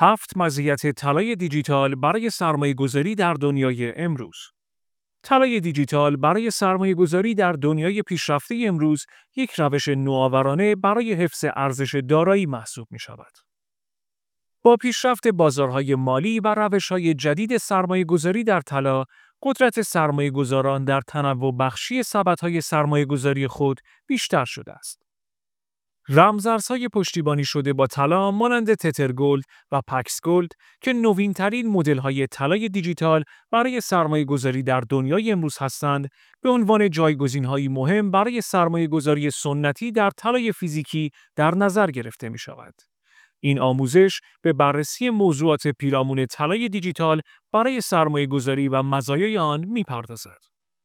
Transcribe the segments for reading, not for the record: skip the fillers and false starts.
7 مزیت طلای دیجیتال برای سرمایه‌گذاری در دنیای امروز. طلای دیجیتال برای سرمایه‌گذاری در دنیای پیشرفته امروز یک روش نوآورانه برای حفظ ارزش دارایی محسوب می‌شود. با پیشرفت بازارهای مالی و روش‌های جدید سرمایه‌گذاری در طلا، قدرت سرمایه‌گذاران در تنوع بخشی سبدهای سرمایه‌گذاری خود بیشتر شده است. رمزارزهای پشتیبانی شده با طلا مانند تترگولد و پکس گولد که نوین‌ترین مدل‌های طلای دیجیتال برای سرمایه‌گذاری در دنیای امروز هستند، به عنوان جایگزین‌هایی مهم برای سرمایه‌گذاری سنتی در طلای فیزیکی در نظر گرفته می‌شود. این آموزش به بررسی موضوعات پیرامون طلای دیجیتال برای سرمایه‌گذاری و مزایای آن می‌پردازد.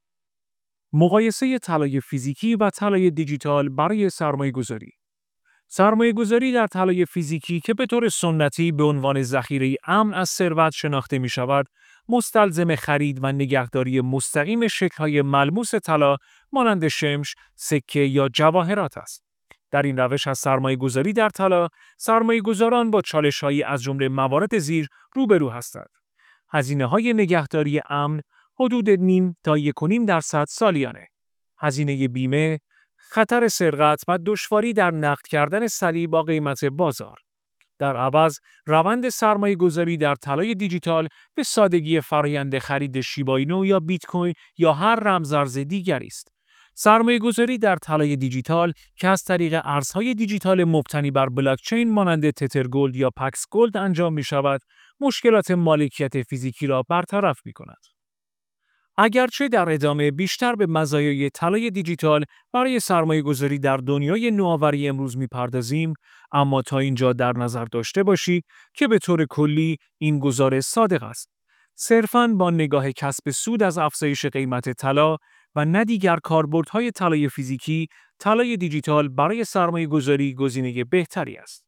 مقایسه طلای فیزیکی و طلای دیجیتال برای سرمایه‌گذاری. سرمایه‌گذاری در طلای فیزیکی که به طور سنتی به عنوان ذخیره امن از ثروت شناخته می‌شود، مستلزم خرید و نگهداری مستقیم شکل‌های ملموس طلا مانند شمش، سکه یا جواهرات است. در این روش از سرمایه‌گذاری در طلا، سرمایه‌گذاران با چالش‌هایی از جمله موارد زیر روبرو هستند: هزینه‌های نگهداری امن حدود 0.5 تا 1.5% سالیانه، هزینه بیمه، خطر سرقت و دشواری در نقد کردن سریع با قیمت بازار. در عوض، روند سرمایه‌گذاری در طلای دیجیتال به سادگی فرآیند خرید شیبا اینو یا بیت کوین یا هر رمزارز دیگری است. سرمایه‌گذاری در طلای دیجیتال که از طریق ارزهای دیجیتال مبتنی بر بلاکچین مانند تترگولد یا پکس گولد انجام می‌شود، مشکلات مالکیت فیزیکی را برطرف می‌کند. اگرچه در ادامه بیشتر به مزایای طلای دیجیتال برای سرمایه‌گذاری در دنیای نوآوری امروز می‌پردازیم، اما تا اینجا در نظر داشته باشید که به طور کلی این گزارش صادق است. صرفاً با نگاه کسب سود از افزایش قیمت طلا و نه دیگر کاربردهای طلای فیزیکی، طلای دیجیتال برای سرمایه‌گذاری گزینه بهتری است.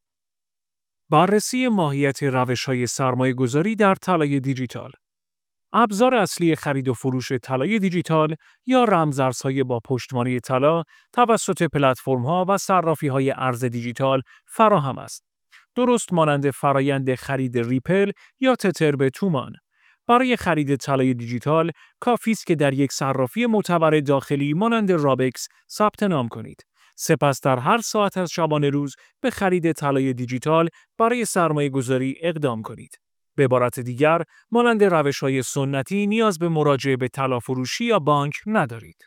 بررسی ماهیت روش‌های سرمایه‌گذاری در طلای دیجیتال. ابزار اصلی خرید و فروش طلای دیجیتال یا رمزارزهای با پشتوانه طلا توسط پلتفرم‌ها و صرافی‌های ارز دیجیتال فراهم است. درست مانند فرایند خرید ریپل یا تتر به تومان. برای خرید طلای دیجیتال کافی است که در یک صرافی معتبر داخلی مانند رابکس ثبت نام کنید. سپس در هر ساعت از شبانه روز به خرید طلای دیجیتال برای سرمایه‌گذاری اقدام کنید. به عبارت دیگر، مانند روش‌های سنتی نیاز به مراجعه به طلافروشی یا بانک ندارید.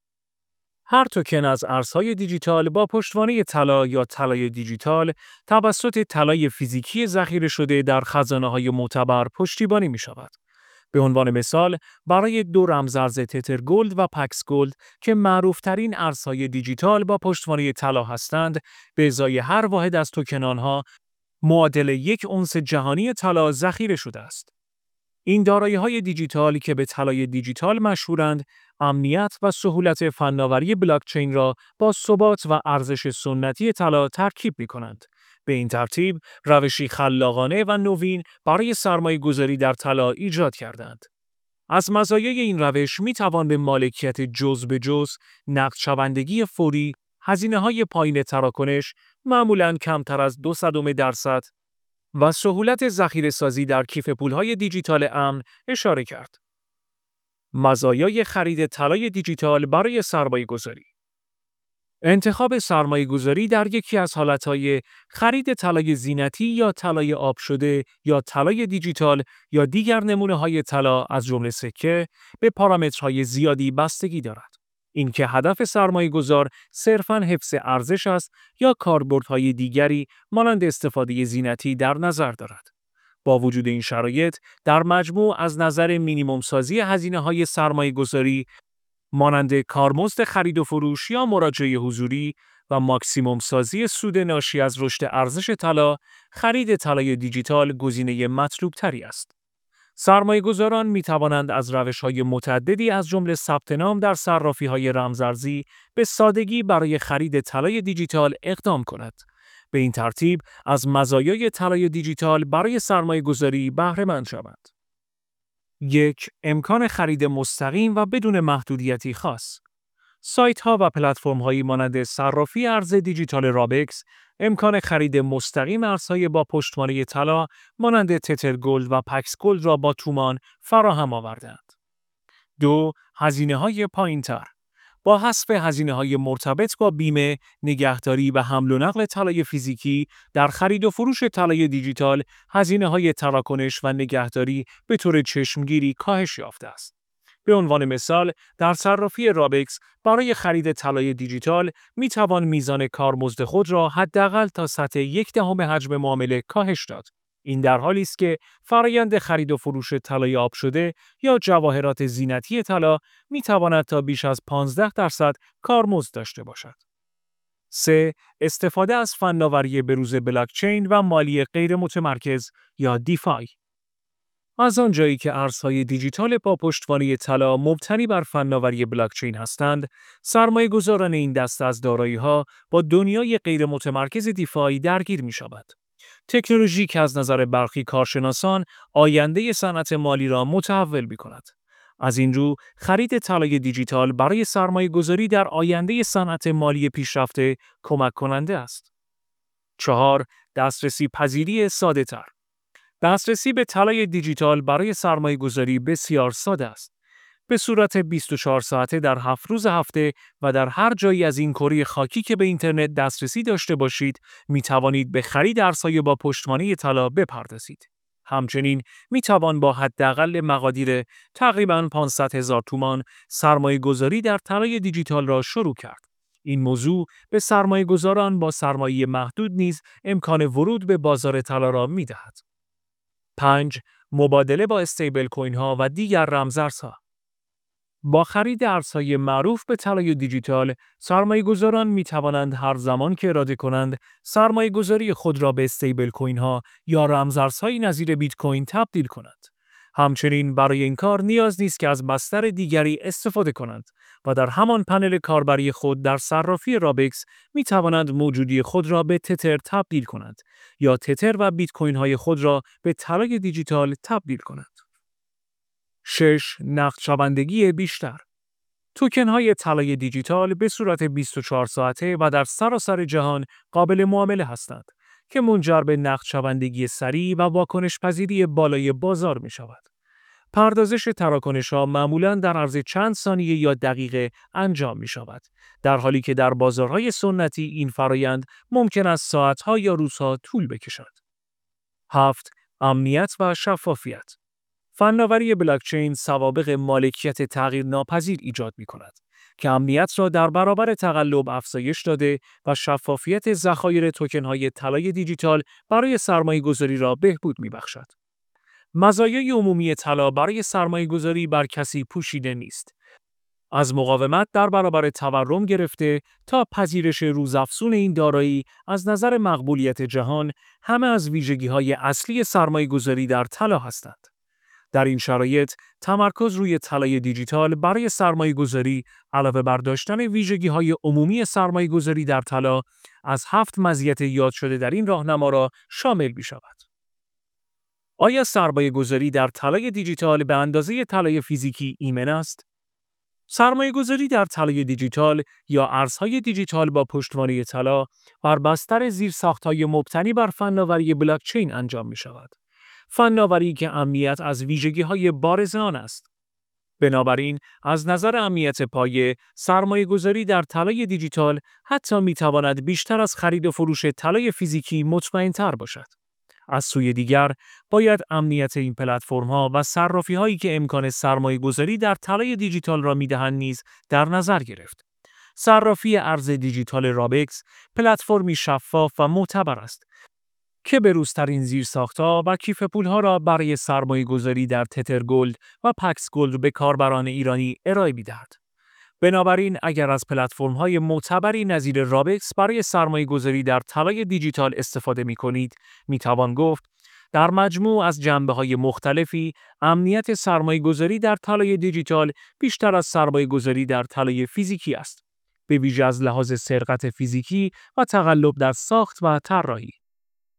هر توکن از ارزهای دیجیتال با پشتوانه طلا یا طلای دیجیتال توسط طلای فیزیکی ذخیره شده در خزانه‌های معتبر پشتیبانی می‌شود. به عنوان مثال، برای 2 رمزارز تترگولد و پکس گولد که معروف‌ترین ارزهای دیجیتال با پشتوانه طلا هستند، به ازای هر واحد از توکن آنها معادل 1 اونس جهانی طلا ذخیره شده است. این دارایی‌های دیجیتال که به طلای دیجیتال مشهورند، امنیت و سهولت فناوری بلاکچین را با ثبات و ارزش سنتی طلا ترکیب می‌کنند. به این ترتیب، روشی خلاقانه و نوین برای سرمایه‌گذاری در طلا ایجاد کردند. از مزایای این روش می‌توان به مالکیت جزء به جزء، نقدشوندگی فوری، هزینه‌های پایین تراکنش معمولاً کمتر از 0.02% و سهولت ذخیره‌سازی در کیف پول‌های دیجیتال امن اشاره کرد. مزایای خرید طلای دیجیتال برای سرمایه‌گذاری. انتخاب سرمایه‌گذاری در یکی از حالتهای خرید طلای زینتی یا طلای آب شده یا طلای دیجیتال یا دیگر نمونه‌های طلا از جمله سکه به پارامترهای زیادی بستگی دارد. اینکه هدف سرمایه‌گذار صرفاً حفظ ارزش است یا کاربردهای دیگری مانند استفاده زینتی در نظر دارد. با وجود این شرایط، در مجموع از نظر مینیمم سازی هزینه‌های سرمایه‌گذاری مانند کارمزد خرید و فروش یا مراجعه حضوری و ماکسیموم سازی سود ناشی از رشد ارزش طلا، خرید طلای دیجیتال گزینه مطلوب تری است. سرمایه‌گذاران می‌توانند از روش‌های متعددی از جمله ثبت نام در صرافی‌های رمزارزی به سادگی برای خرید طلای دیجیتال اقدام کنند. به این ترتیب از مزایای طلای دیجیتال برای سرمایه‌گذاری بهره مند شوند. 1. امکان خرید مستقیم و بدون محدودیتی خاص. سایت‌ها و پلتفرم‌هایی مانند صرافی ارز دیجیتال رابکس امکان خرید مستقیم ارزهای با پشتوانه طلا مانند تتر گلد و پکس گلد را با تومان فراهم آوردند. 2. هزینه‌های پایین‌تر. با حذف هزینه‌های مرتبط با بیمه، نگهداری و حمل و نقل طلای فیزیکی، در خرید و فروش طلای دیجیتال، هزینه‌های تراکنش و نگهداری به طور چشمگیری کاهش یافته است. به عنوان مثال، در صرافی رابکس برای خرید طلای دیجیتال می توان میزان کارمزد خود را حداقل تا سطح 1/10 حجم معامله کاهش داد. این در حالی است که فرایند خرید و فروش طلای آب شده یا جواهرات زینتی طلا می تواند تا بیش از 15% کارمزد داشته باشد. 3. استفاده از فناوری بروز بلاکچین و مالی غیر متمرکز یا دیفای. از آنجایی که ارزهای دیجیتال با پشتوانه طلا مبتنی بر فناوری بلاکچین هستند، سرمایه‌گذاران این دسته از دارایی‌ها با دنیای غیر متمرکز دیفای درگیر می‌شوند. تکنولوژی که از نظر برخی کارشناسان آینده صنعت مالی را متحول می‌کند. از این رو، خرید طلای دیجیتال برای سرمایه‌گذاری در آینده صنعت مالی پیشرفته کمک کننده است. 4. دسترسی پذیری ساده‌تر. دسترسی به طلای دیجیتال برای سرمایه‌گذاری بسیار ساده است. به صورت 24 ساعته در 7 روز هفته و در هر جایی از این کره خاکی که به اینترنت دسترسی داشته باشید، می توانید به خرید ارزهای با پشتوانه طلا بپردازید. همچنین می توان با حداقل مقادیر تقریباً 500,000 تومان سرمایه‌گذاری در طلای دیجیتال را شروع کرد. این موضوع به سرمایه‌گذاران با سرمایه محدود نیز امکان ورود به بازار طلا را می دهد. 5. مبادله با استیبل کوین ها و دیگر رمزارزها. با خرید ارزهای معروف به طلای دیجیتال، سرمایه‌گذاران می توانند هر زمان که اراده کنند سرمایه‌گذاری خود را به استیبل کوین ها یا رمزارزهای نظیر بیت کوین تبدیل کنند. همچنین برای این کار نیاز نیست که از بستر دیگری استفاده کنند و در همان پنل کاربری خود در صرافی رابکس می توانند موجودی خود را به تتر تبدیل کنند یا تتر و بیت کوین های خود را به طلای دیجیتال تبدیل کنند. 6. نقدشوندگی بیشتر. توکن های طلای دیجیتال به صورت 24 ساعته و در سراسر جهان قابل معامله هستند که منجر به نقدشوندگی سریع و واکنش پذیری بالای بازار می شود. پردازش تراکنش‌ها معمولاً در عرض چند ثانیه یا دقیقه انجام می شود، در حالی که در بازارهای سنتی این فرایند ممکن است ساعت‌ها یا روزها طول بکشد. 7. امنیت و شفافیت. فناوری بلاکچین سوابق مالکیت تغییر ناپذیر ایجاد می کند که امنیت را در برابر تقلب افزایش داده و شفافیت ذخایر توکن‌های طلای دیجیتال برای سرمایه‌گذاری را بهبود می‌بخشد. مزایای عمومی طلا برای سرمایه‌گذاری بر کسی پوشیده نیست. از مقاومت در برابر تورم گرفته تا پذیرش روزافزون این دارایی از نظر مقبولیت جهان، همه از ویژگی‌های اصلی سرمایه‌گذاری در طلا هستند. در این شرایط، تمرکز روی طلای دیجیتال برای سرمایه‌گذاری علاوه بر داشتن ویژگی‌های عمومی سرمایه‌گذاری در طلا، از 7 مزیت یاد شده در این راهنما را شامل می‌شود. آیا سرمایه‌گذاری در طلای دیجیتال به اندازه طلای فیزیکی ایمن است؟ سرمایه‌گذاری در طلای دیجیتال یا ارزهای دیجیتال با پشتوانه طلا بر بستر زیرساخت‌های مبتنی بر فناوری بلاکچین انجام می‌شود. فناوری که امنیت از ویژگی‌های بارز آن است. بنابراین از نظر امنیت پایه، سرمایه‌گذاری در طلای دیجیتال حتی می‌تواند بیشتر از خرید و فروش طلای فیزیکی مطمئن‌تر باشد. از سوی دیگر، باید امنیت این پلتفرم‌ها و صرافی‌هایی که امکان سرمایه‌گذاری در طلای دیجیتال را می‌دهند نیز در نظر گرفت. صرافی ارز دیجیتال رابکس پلتفرمی شفاف و معتبر است که بروزترین زیرساخت‌ها و کیف پول‌ها را برای سرمایه‌گذاری در تتر گلد و پکس گلد به کاربران ایرانی ارائه می‌دهد. بنابراین اگر از پلتفرم‌های معتبری نظیر رابکس برای سرمایه‌گذاری در طلای دیجیتال استفاده می‌کنید، می‌توان گفت در مجموع از جنبه‌های مختلفی امنیت سرمایه‌گذاری در طلای دیجیتال بیشتر از سرمایه‌گذاری در طلای فیزیکی است، به ویژه از لحاظ سرقت فیزیکی و تقلب در ساخت و طراحی.